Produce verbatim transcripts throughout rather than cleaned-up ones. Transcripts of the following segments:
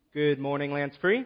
Good morning, Lance Free.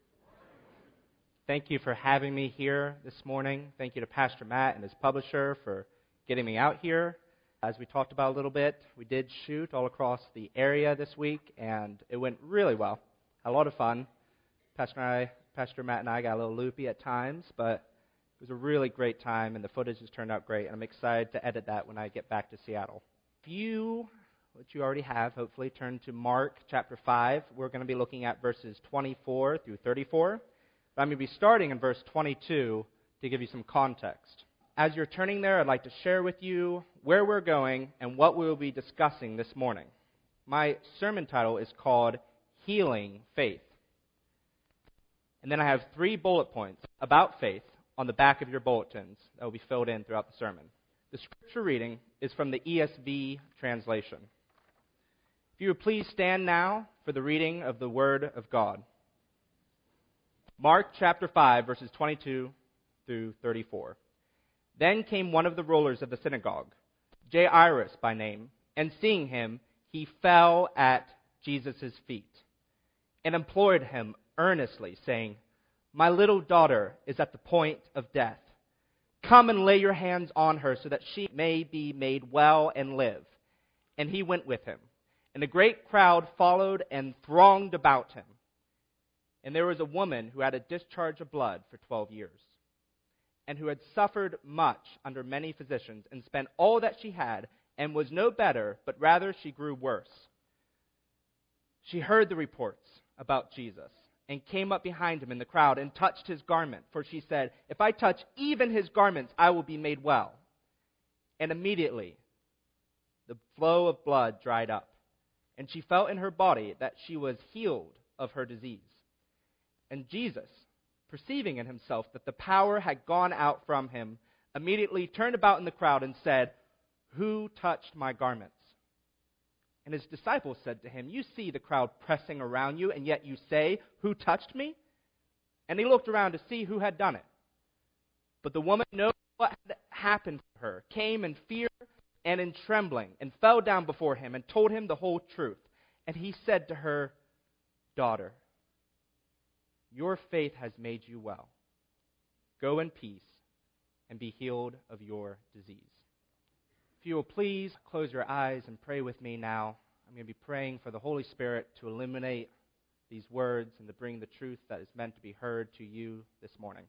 Thank you for having me here this morning. Thank you to Pastor Matt and his publisher for getting me out here. As we talked about a little bit, we did shoot all across the area this week, and it went really well. Had a lot of fun. Pastor, and I, Pastor Matt and I got a little loopy at times, but it was a really great time, and the footage has turned out great, and I'm excited to edit that when I get back to Seattle. If you, which you already have, hopefully, turn to Mark chapter five. We're going to be looking at verses twenty-four through thirty-four. But I'm going to be starting in verse twenty-two to give you some context. As you're turning there, I'd like to share with you where we're going and what we will be discussing this morning. My sermon title is called Healing Faith. And then I have three bullet points about faith on the back of your bulletins that will be filled in throughout the sermon. The scripture reading is from the E S V translation. If you would please stand now for the reading of the Word of God. Mark chapter five, verses twenty-two through thirty-four. Then came one of the rulers of the synagogue, Jairus by name, and seeing him, he fell at Jesus' feet and implored him earnestly, saying, "My little daughter is at the point of death. Come and lay your hands on her so that she may be made well and live." And he went with him. And a great crowd followed and thronged about him. And there was a woman who had a discharge of blood for twelve years, and who had suffered much under many physicians, and spent all that she had, and was no better, but rather she grew worse. She heard the reports about Jesus, and came up behind him in the crowd, and touched his garment. For she said, "If I touch even his garments, I will be made well." And immediately the flow of blood dried up, and she felt in her body that she was healed of her disease. And Jesus, perceiving in himself that the power had gone out from him, immediately turned about in the crowd and said, "Who touched my garments?" And his disciples said to him, "You see the crowd pressing around you, and yet you say, 'Who touched me?'" And he looked around to see who had done it. But the woman, knowing what had happened to her, came in fear and in trembling, and fell down before him, and told him the whole truth. And he said to her, "Daughter, your faith has made you well. Go in peace and be healed of your disease." If you will please close your eyes and pray with me now. I'm going to be praying for the Holy Spirit to illuminate these words and to bring the truth that is meant to be heard to you this morning.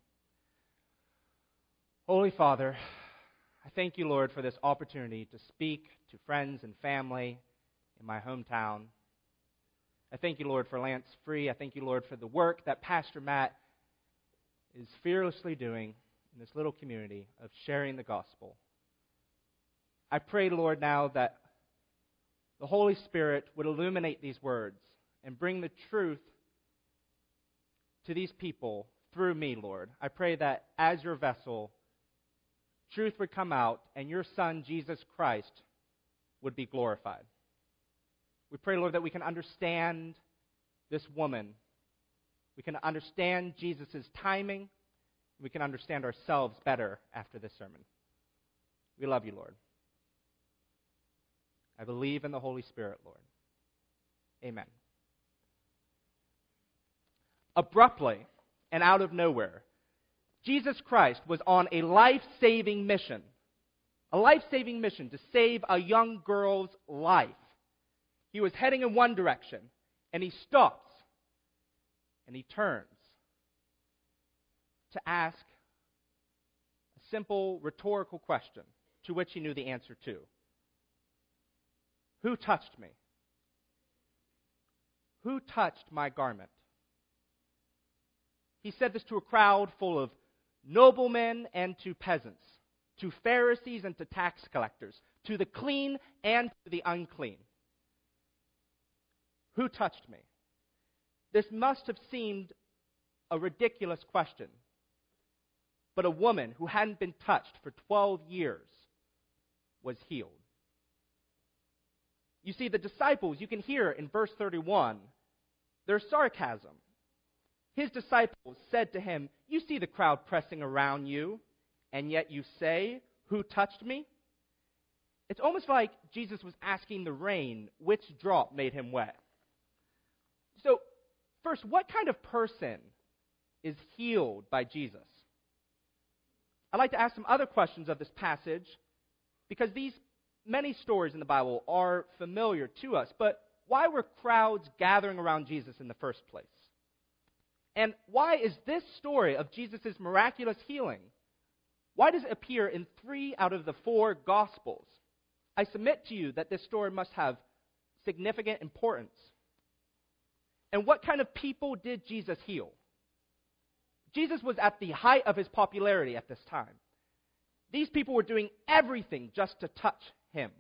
Holy Father, I thank you, Lord, for this opportunity to speak to friends and family in my hometown. I thank you, Lord, for Lance Free. I thank you, Lord, for the work that Pastor Matt is fearlessly doing in this little community of sharing the gospel. I pray, Lord, now that the Holy Spirit would illuminate these words and bring the truth to these people through me, Lord. I pray that as your vessel, truth would come out and your Son, Jesus Christ, would be glorified. We pray, Lord, that we can understand this woman. We can understand Jesus' timing. We can understand ourselves better after this sermon. We love you, Lord. I believe in the Holy Spirit, Lord. Amen. Abruptly and out of nowhere, Jesus Christ was on a life-saving mission. A life-saving mission to save a young girl's life. He was heading in one direction, and he stops, and he turns to ask a simple rhetorical question to which he knew the answer to. Who touched me? Who touched my garment? He said this to a crowd full of noblemen and to peasants, to Pharisees and to tax collectors, to the clean and to the unclean. Who touched me? This must have seemed a ridiculous question. But a woman who hadn't been touched for twelve years was healed. You see, the disciples, you can hear in verse thirty-one, their sarcasm. His disciples said to him, "You see the crowd pressing around you, and yet you say, 'Who touched me?'" It's almost like Jesus was asking the rain which drop made him wet. So, first, what kind of person is healed by Jesus? I'd like to ask some other questions of this passage because these many stories in the Bible are familiar to us. But why were crowds gathering around Jesus in the first place? And why is this story of Jesus' miraculous healing, why does it appear in three out of the four Gospels? I submit to you that this story must have significant importance. And what kind of people did Jesus heal? Jesus was at the height of his popularity at this time. These people were doing everything just to touch him.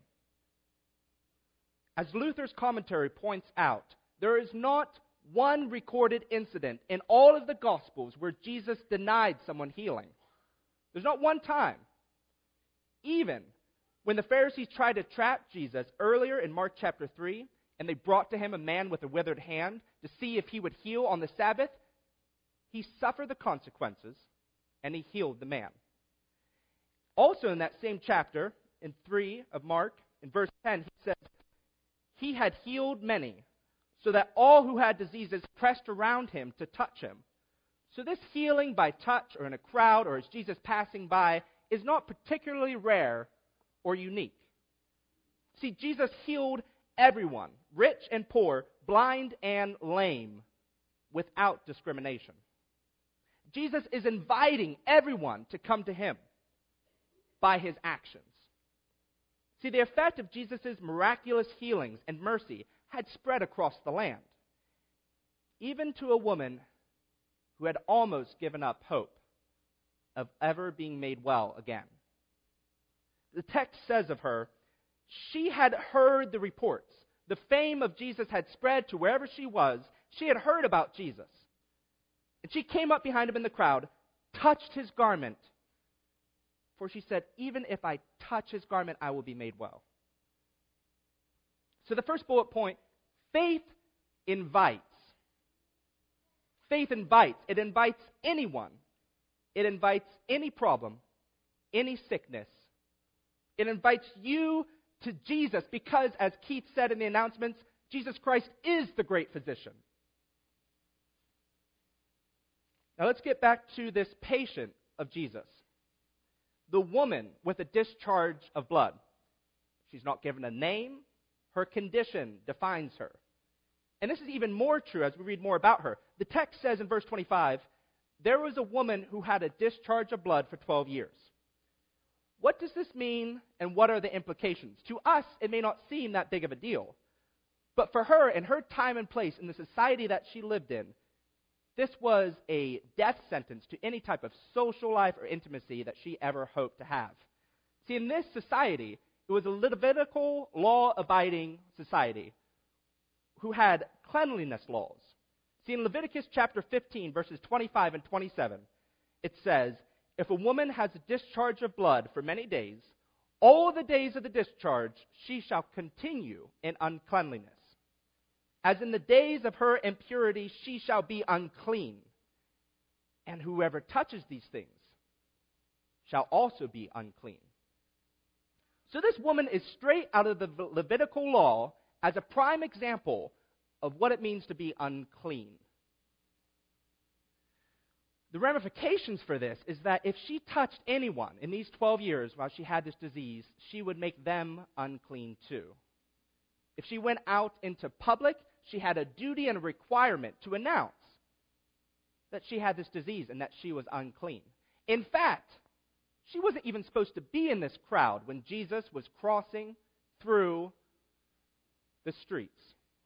As Luther's commentary points out, there is not one recorded incident in all of the Gospels where Jesus denied someone healing. There's not one time. Even when the Pharisees tried to trap Jesus earlier in Mark chapter three, and they brought to him a man with a withered hand to see if he would heal on the Sabbath, he suffered the consequences, and he healed the man. Also in that same chapter, in three of Mark, in verse ten, he says, he had healed many, so that all who had diseases pressed around him to touch him. So this healing by touch or in a crowd or as Jesus passing by is not particularly rare or unique. See, Jesus healed everyone, rich and poor, blind and lame, without discrimination. Jesus is inviting everyone to come to him by his actions. See, the effect of Jesus' miraculous healings and mercy had spread across the land, even to a woman who had almost given up hope of ever being made well again. The text says of her, she had heard the reports. The fame of Jesus had spread to wherever she was. She had heard about Jesus. And she came up behind him in the crowd, touched his garment, for she said, even if I touch his garment, I will be made well. So the first bullet point, faith invites. Faith invites. It invites anyone. It invites any problem, any sickness. It invites you to Jesus because, as Keith said in the announcements, Jesus Christ is the great physician. Now let's get back to this patient of Jesus. The woman with a discharge of blood. She's not given a name. Her condition defines her. And this is even more true as we read more about her. The text says in verse twenty-five, there was a woman who had a discharge of blood for twelve years. What does this mean, and what are the implications? To us, it may not seem that big of a deal. But for her, in her time and place, in the society that she lived in, this was a death sentence to any type of social life or intimacy that she ever hoped to have. See, in this society, it was a Levitical, law-abiding society who had cleanliness laws. See, in Leviticus chapter fifteen, verses twenty-five and twenty-seven, it says, if a woman has a discharge of blood for many days, all the days of the discharge she shall continue in uncleanliness. As in the days of her impurity, she shall be unclean. And whoever touches these things shall also be unclean. So this woman is straight out of the Levitical law as a prime example of what it means to be unclean. The ramifications for this is that if she touched anyone in these twelve years while she had this disease, she would make them unclean too. If she went out into public, she had a duty and a requirement to announce that she had this disease and that she was unclean. In fact, she wasn't even supposed to be in this crowd when Jesus was crossing through the streets.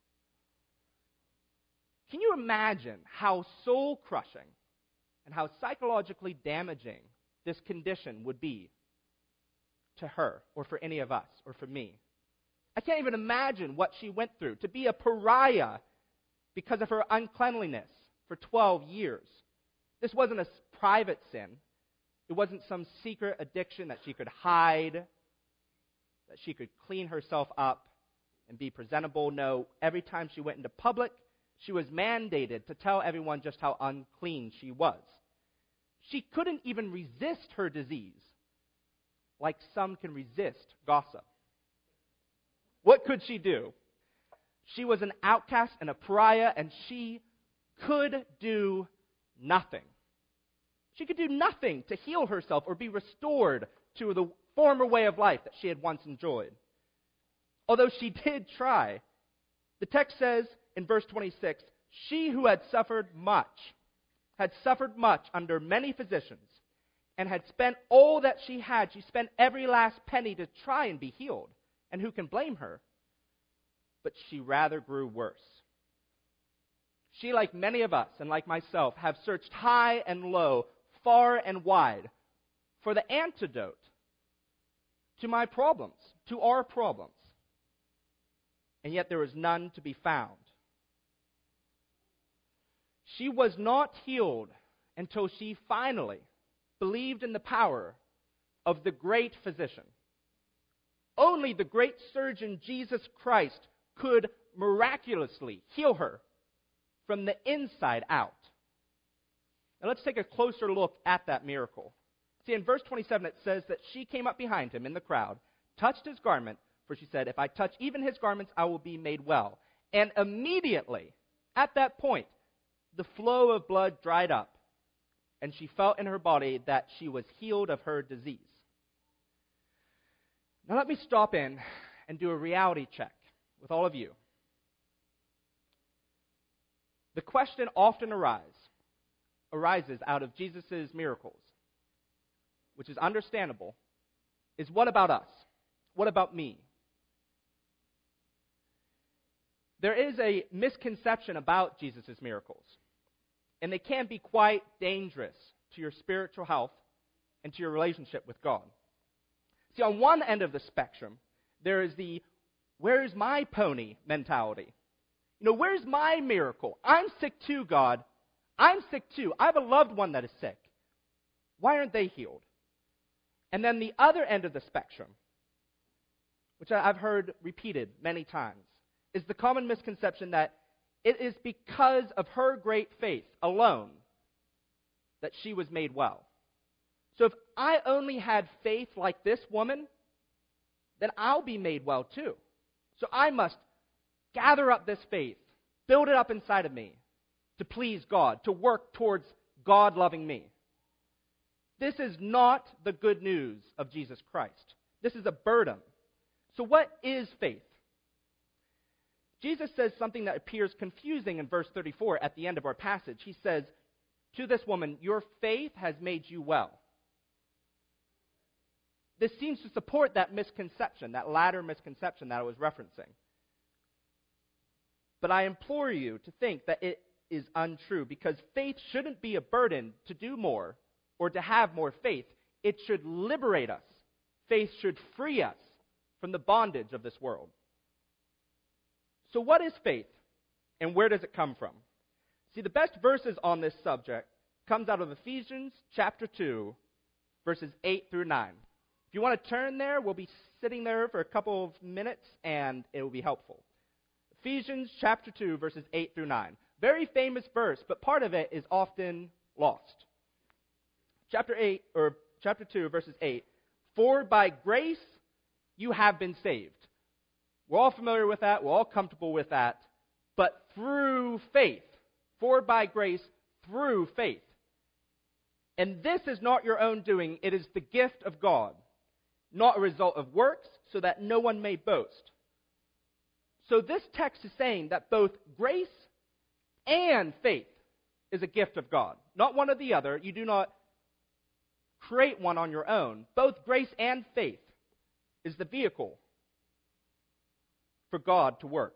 Can you imagine how soul-crushing and how psychologically damaging this condition would be to her or for any of us or for me? I can't even imagine what she went through to be a pariah because of her uncleanliness for twelve years. This wasn't a private sin. It wasn't some secret addiction that she could hide, that she could clean herself up and be presentable. No, every time she went into public, she was mandated to tell everyone just how unclean she was. She couldn't even resist her disease like some can resist gossip. What could she do? She was an outcast and a pariah, and she could do nothing. She could do nothing to heal herself or be restored to the former way of life that she had once enjoyed. Although she did try, the text says in verse twenty-six, she who had suffered much, had suffered much under many physicians, and had spent all that she had, she spent every last penny to try and be healed. And who can blame her? But she rather grew worse. She, like many of us, and like myself, have searched high and low, far and wide, for the antidote to my problems, to our problems. And yet there was none to be found. She was not healed until she finally believed in the power of the great physician. Only the great surgeon Jesus Christ could miraculously heal her from the inside out. Now let's take a closer look at that miracle. See, in verse twenty-seven it says that she came up behind him in the crowd, touched his garment, for she said, if I touch even his garments, I will be made well. And immediately, at that point, the flow of blood dried up, and she felt in her body that she was healed of her disease. Now let me stop in and do a reality check with all of you. The question often arise, arises out of Jesus' miracles, which is understandable, is what about us? What about me? There is a misconception about Jesus' miracles, and they can be quite dangerous to your spiritual health and to your relationship with God. See, on one end of the spectrum, there is the, where's my pony mentality? You know, where's my miracle? I'm sick too, God. I'm sick too. I have a loved one that is sick. Why aren't they healed? And then the other end of the spectrum, which I've heard repeated many times, is the common misconception that it is because of her great faith alone that she was made well. So if I only had faith like this woman, then I'll be made well too. So I must gather up this faith, build it up inside of me to please God, to work towards God loving me. This is not the good news of Jesus Christ. This is a burden. So what is faith? Jesus says something that appears confusing in verse thirty-four at the end of our passage. He says to this woman, your faith has made you well. This seems to support that misconception, that latter misconception that I was referencing. But I implore you to think that it is untrue, because faith shouldn't be a burden to do more or to have more faith. It should liberate us. Faith should free us from the bondage of this world. So what is faith, and where does it come from? See, the best verses on this subject comes out of Ephesians chapter two, verses eight through nine. If you want to turn there, we'll be sitting there for a couple of minutes, and it will be helpful. Ephesians chapter two, verses eight through nine. Very famous verse, but part of it is often lost. Chapter eight, or chapter two, verses eight. For by grace you have been saved. We're all familiar with that. We're all comfortable with that. But through faith. For by grace, through faith. And this is not your own doing. It is the gift of God, not a result of works, so that no one may boast. So this text is saying that both grace and faith is a gift of God. Not one or the other. You do not create one on your own. Both grace and faith is the vehicle for God to work.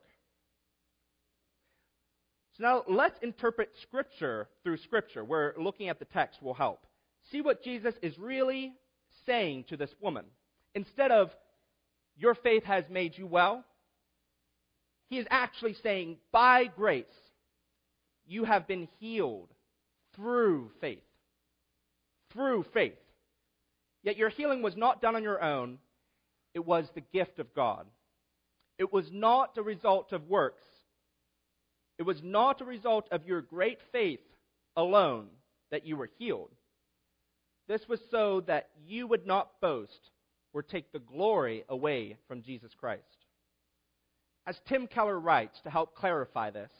So now let's interpret Scripture through Scripture, where looking at the text will help. See what Jesus is really saying to this woman. Instead of, your faith has made you well, he is actually saying, by grace, you have been healed through faith. Through faith. Yet your healing was not done on your own. It was the gift of God. It was not a result of works. It was not a result of your great faith alone that you were healed. This was so that you would not boast or take the glory away from Jesus Christ. As Tim Keller writes to help clarify this,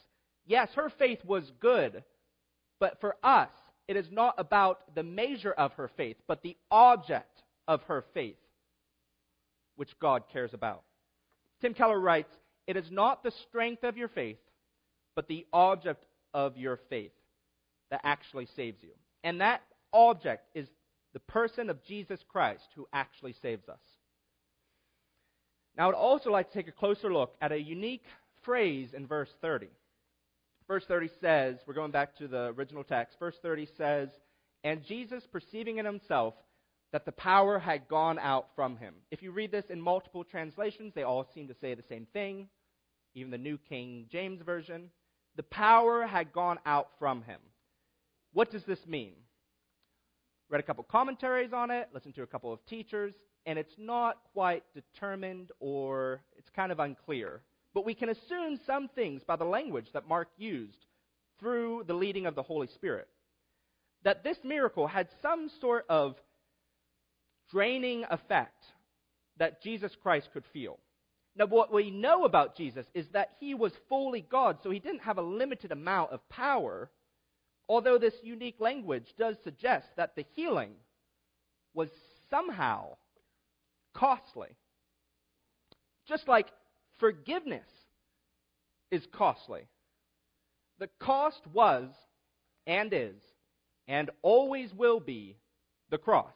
yes, her faith was good, but for us, it is not about the measure of her faith, but the object of her faith, which God cares about. Tim Keller writes, "It is not the strength of your faith, but the object of your faith that actually saves you." And that object is the person of Jesus Christ who actually saves us. Now, I would also like to take a closer look at a unique phrase in verse thirty. Verse thirty says, we're going back to the original text, verse thirty says, "And Jesus, perceiving in himself that the power had gone out from him." If you read this in multiple translations, they all seem to say the same thing, even the New King James Version. The power had gone out from him. What does this mean? Read a couple commentaries on it, listened to a couple of teachers, and it's not quite determined, or it's kind of unclear. But we can assume some things by the language that Mark used through the leading of the Holy Spirit. That this miracle had some sort of draining effect that Jesus Christ could feel. Now, what we know about Jesus is that he was fully God, so he didn't have a limited amount of power, although this unique language does suggest that the healing was somehow costly. Just like forgiveness is costly. The cost was, and is, and always will be, the cross.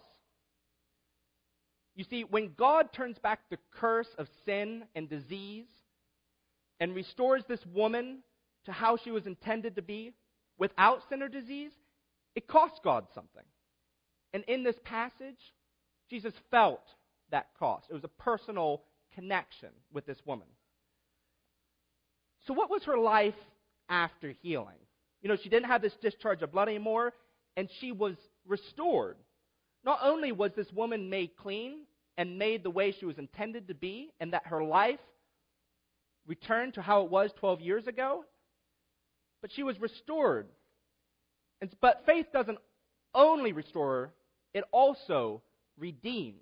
You see, when God turns back the curse of sin and disease and restores this woman to how she was intended to be, without sin or disease, it costs God something. And in this passage, Jesus felt that cost. It was a personal connection with this woman. So what was her life after healing? You know, she didn't have this discharge of blood anymore, and she was restored. Not only was this woman made clean and made the way she was intended to be, and that her life returned to how it was twelve years ago, but she was restored. And, but faith doesn't only restore, it also redeems.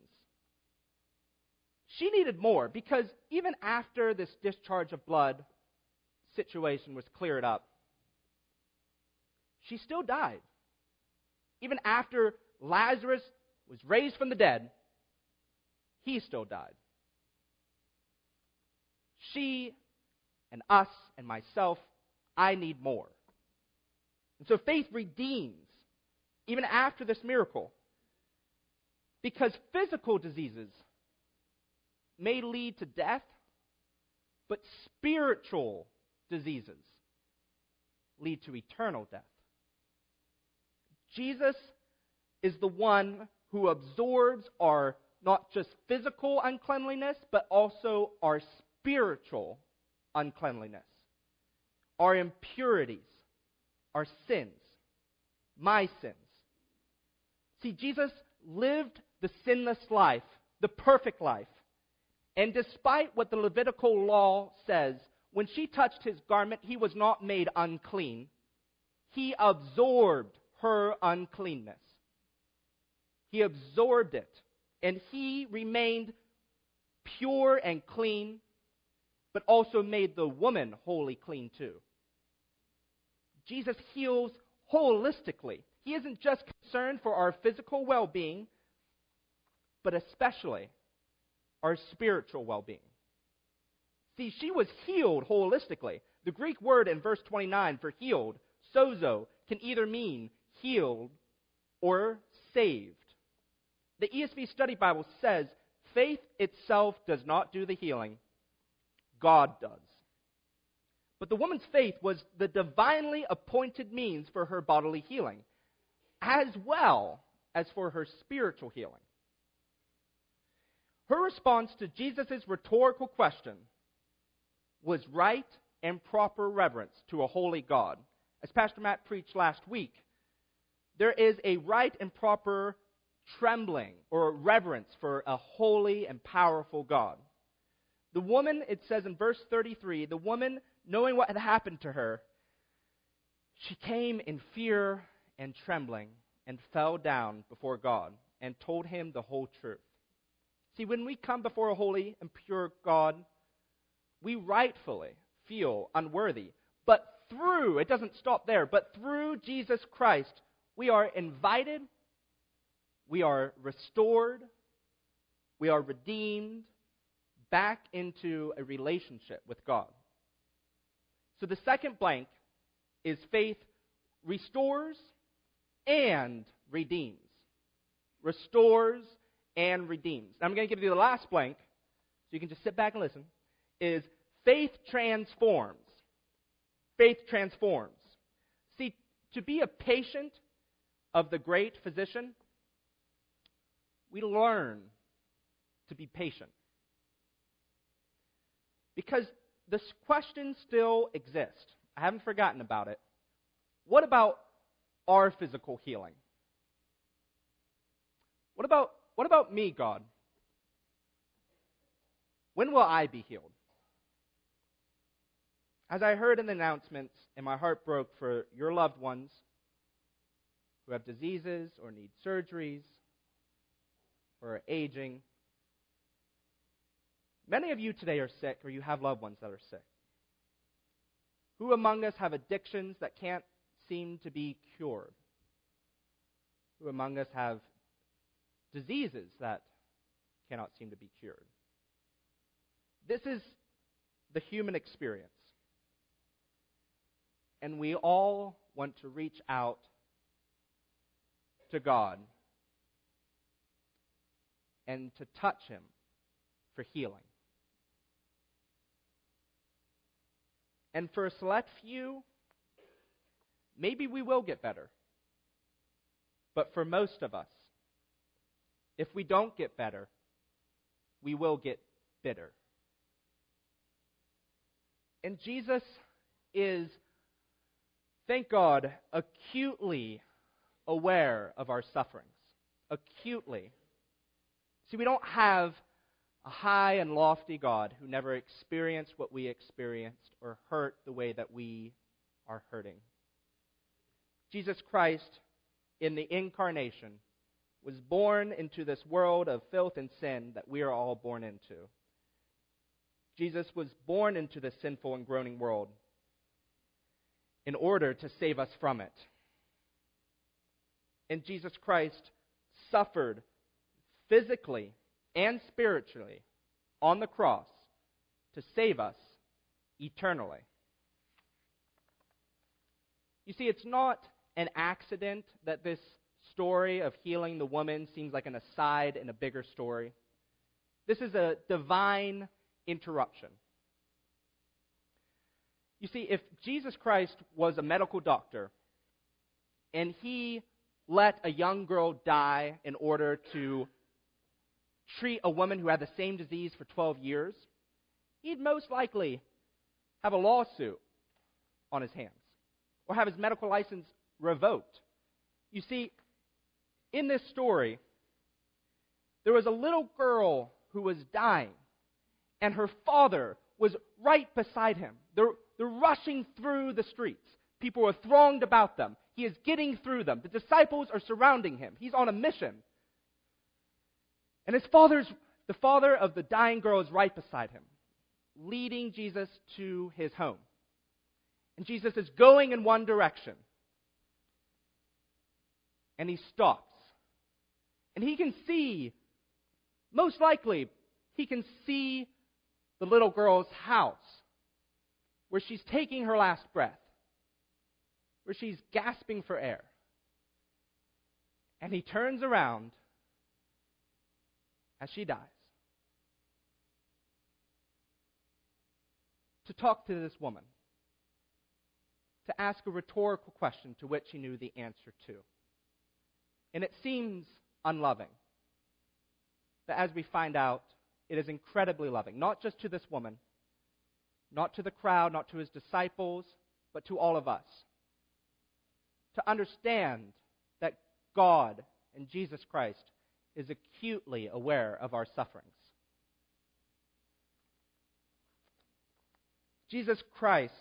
She needed more, because even after this discharge of blood situation was cleared up, she still died. Even after Lazarus was raised from the dead, he still died. She and us and myself, I need more. And so faith redeems, even after this miracle, because physical diseases may lead to death, but spiritual diseases lead to eternal death. Jesus is the one who absorbs our not just physical uncleanliness, but also our spiritual uncleanliness, our impurities, our sins, my sins. See, Jesus lived the sinless life, the perfect life. And despite what the Levitical law says, when she touched his garment, he was not made unclean. He absorbed her uncleanness. He absorbed it. And he remained pure and clean, but also made the woman wholly clean too. Jesus heals holistically. He isn't just concerned for our physical well-being, but especially our spiritual well-being. See, she was healed holistically. The Greek word in verse twenty-nine for healed, sozo, can either mean healed or saved. The E S V Study Bible says, faith itself does not do the healing. God does. But the woman's faith was the divinely appointed means for her bodily healing, as well as for her spiritual healing. Her response to Jesus' rhetorical question was right and proper reverence to a holy God. As Pastor Matt preached last week, there is a right and proper trembling or reverence for a holy and powerful God. The woman, it says in verse thirty-three, the woman, knowing what had happened to her, she came in fear and trembling and fell down before God and told him the whole truth. See, when we come before a holy and pure God, we rightfully feel unworthy. But through, it doesn't stop there, but through Jesus Christ, we are invited, we are restored, we are redeemed back into a relationship with God. So the second blank is faith restores and redeems. Restores and redeems. I'm going to give you the last blank, so you can just sit back and listen, is faith transforms. Faith transforms. See, to be a patient of the great physician, we learn to be patient. Because this question still exists. I haven't forgotten about it. What about our physical healing? What about, what about me, God? When will I be healed? As I heard in the announcements, and my heart broke for your loved ones who have diseases or need surgeries or are aging. Many of you today are sick, or you have loved ones that are sick. Who among us have addictions that can't seem to be cured? Who among us have diseases that cannot seem to be cured? This is the human experience. And we all want to reach out to God and to touch Him for healing. And for a select few, maybe we will get better. But for most of us, if we don't get better, we will get bitter. And Jesus is, thank God, acutely aware of our sufferings. Acutely. See, we don't have a high and lofty God who never experienced what we experienced or hurt the way that we are hurting. Jesus Christ, in the incarnation, was born into this world of filth and sin that we are all born into. Jesus was born into this sinful and groaning world in order to save us from it. And Jesus Christ suffered physically and spiritually on the cross to save us eternally. You see, it's not an accident that this story of healing the woman seems like an aside in a bigger story. This is a divine interruption. You see, if Jesus Christ was a medical doctor and he let a young girl die in order to treat a woman who had the same disease for twelve years, he'd most likely have a lawsuit on his hands or have his medical license revoked. You see, in this story, there was a little girl who was dying, and her father was right beside him. They're, they're rushing through the streets. People are thronged about them. He is getting through them. The disciples are surrounding him. He's on a mission. And his father's, the father of the dying girl is right beside him, leading Jesus to his home. And Jesus is going in one direction. And he stops. And he can see, most likely, he can see the little girl's house, where she's taking her last breath, where she's gasping for air. And he turns around as she dies to talk to this woman, to ask a rhetorical question to which he knew the answer to. And it seems unloving. But as we find out, it is incredibly loving, not just to this woman, not to the crowd, not to his disciples, but to all of us. To understand that God and Jesus Christ is acutely aware of our sufferings. Jesus Christ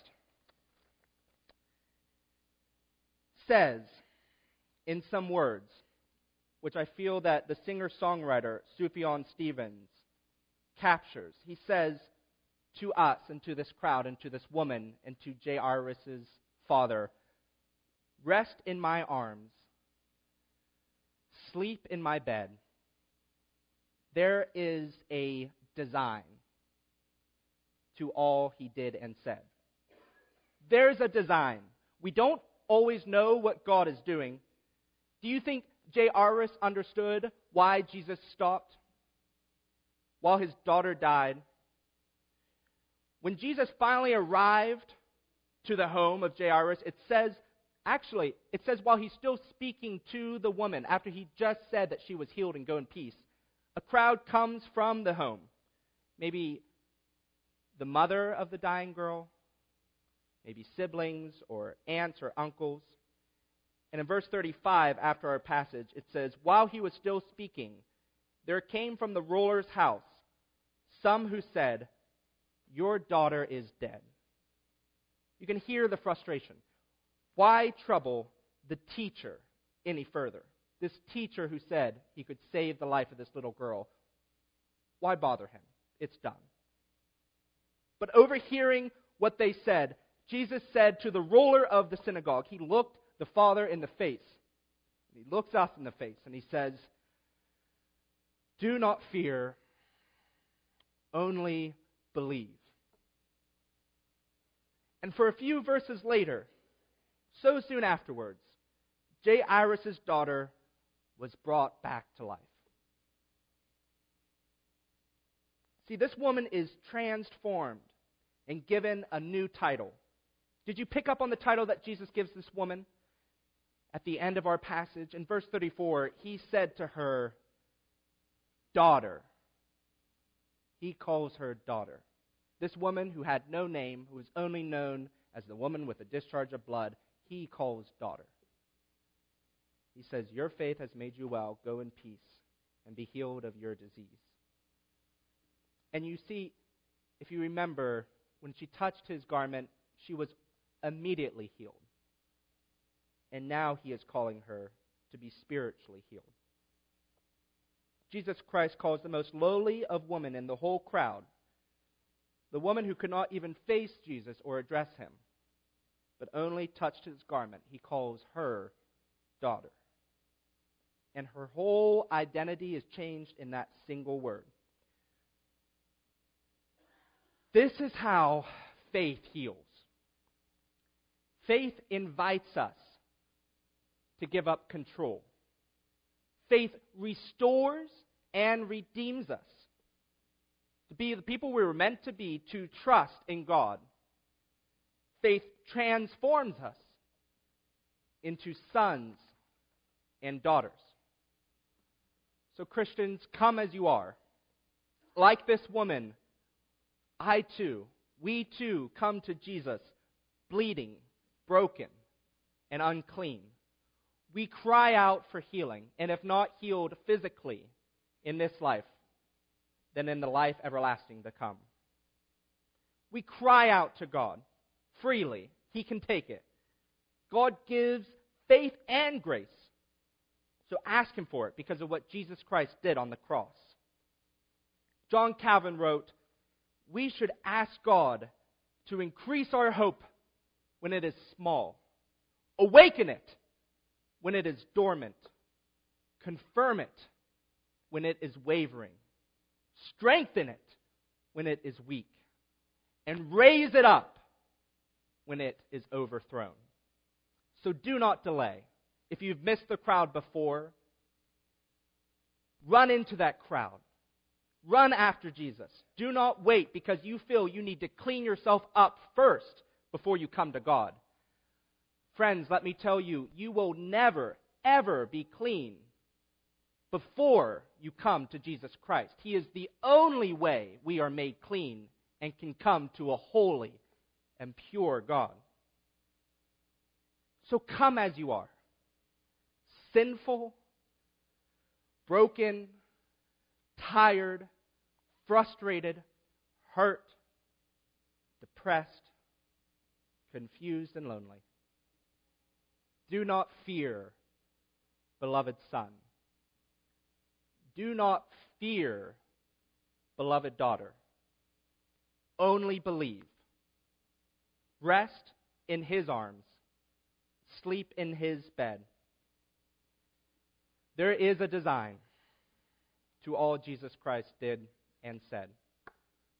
says in some words, which I feel that the singer-songwriter Sufjan Stevens captures. He says to us and to this crowd and to this woman and to Jay Iris's Father, rest in my arms, sleep in my bed. There is a design to all he did and said. There's a design. We don't always know what God is doing. Do you think Jairus understood why Jesus stopped while his daughter died? When Jesus finally arrived to the home of Jairus, it says, actually, it says while he's still speaking to the woman, after he just said that she was healed and go in peace, a crowd comes from the home. Maybe the mother of the dying girl, maybe siblings or aunts or uncles. And in verse thirty-five, after our passage, it says, while he was still speaking, there came from the ruler's house some who said, your daughter is dead. You can hear the frustration. Why trouble the teacher any further? This teacher who said he could save the life of this little girl. Why bother him? It's done. But overhearing what they said, Jesus said to the ruler of the synagogue, he looked the father in the face. He looks us in the face and he says, do not fear, only believe. And for a few verses later, so soon afterwards, Jairus' daughter was brought back to life. See, this woman is transformed and given a new title. Did you pick up on the title that Jesus gives this woman? At the end of our passage, in verse thirty-four, he said to her, daughter. He calls her daughter. This woman who had no name, who was only known as the woman with a discharge of blood, he calls daughter. He says, your faith has made you well. Go in peace and be healed of your disease. And you see, if you remember, when she touched his garment, she was immediately healed. And now he is calling her to be spiritually healed. Jesus Christ calls the most lowly of women in the whole crowd, the woman who could not even face Jesus or address him, but only touched his garment. He calls her daughter. And her whole identity is changed in that single word. This is how faith heals. Faith invites us to give up control. Faith restores and redeems us to be the people we were meant to be, to trust in God. Faith transforms us into sons and daughters. So Christians, come as you are. Like this woman, I too, we too come to Jesus bleeding, broken, and unclean. We cry out for healing, and if not healed physically in this life, then in the life everlasting to come. We cry out to God freely. He can take it. God gives faith and grace. So ask Him for it because of what Jesus Christ did on the cross. John Calvin wrote, we should ask God to increase our hope when it is small, awaken it when it is dormant, confirm it when it is wavering, strengthen it when it is weak, and raise it up when it is overthrown. So do not delay. If you've missed the crowd before, run into that crowd. Run after Jesus. Do not wait because you feel you need to clean yourself up first before you come to God. Friends, let me tell you, you will never, ever be clean before you come to Jesus Christ. He is the only way we are made clean and can come to a holy and pure God. So come as you are. Sinful, broken, tired, frustrated, hurt, depressed, confused, and lonely. Do not fear, beloved son. Do not fear, beloved daughter. Only believe. Rest in His arms sleep in his bed. There is a design to all Jesus Christ did and said.